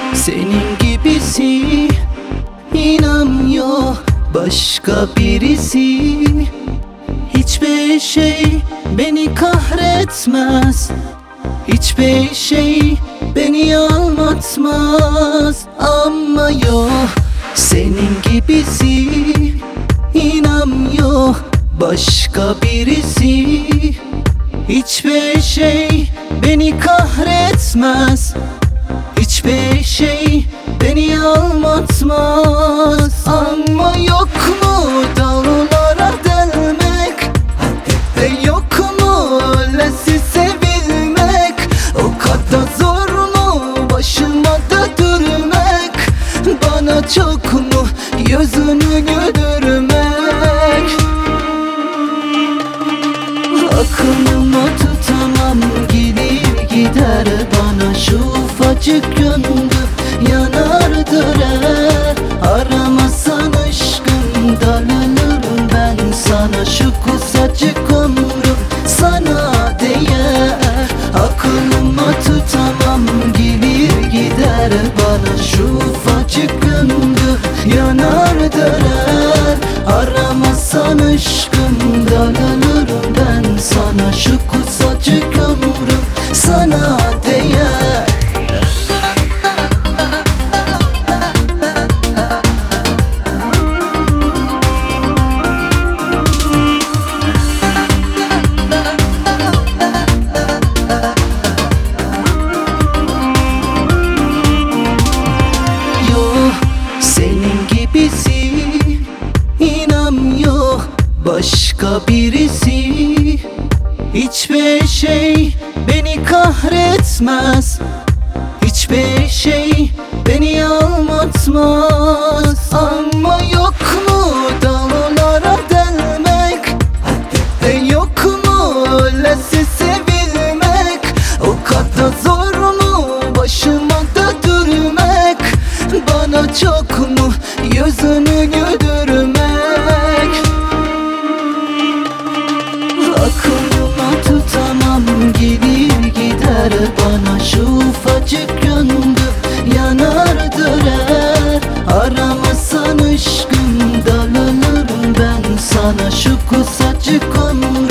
Senin gibisi inan yok başka birisi. Hiçbir şey beni kahretmez, hiçbir şey beni aldatmaz. Ama yok senin gibisi inan yok başka birisi. Hiçbir şey beni kahretmez, hiçbir şey beni aldatmaz. Ama yok mu dağlara delmek, yok mu öylesi sevilmek? O kadar zor mu başıma da durmak, bana çok mu yüzünü güldürmek? Aklımı tutamam, gelir gider bana şu ufacık gönlüm yanardır eğer. Aramasan aşkım darlanırım ben sana, şu kısacık ömrüm sana değer. Aklımı tutamam, gelir gider bana şu ufacık gönlüm yanardır eğer. Aramasan aşkım darlanırım ben sana, şu kısacık ömrüm sana değer. Senin gibisi inan yok başka birisi. Hiçbir şey beni kahretmez, hiçbir şey beni aldatmaz. Ama yok mu dağlara delmek, yok mu öylesi sevilmek? O kadar zor mu başıma da durmak, bana çok mu yüzünü güldürmek? Aklıma tutamam, gelir gider bana şu ufacık gönlüm yanardır eğer. Aramasan aşkım darlanırım ben sana, şu kısacık ömrüm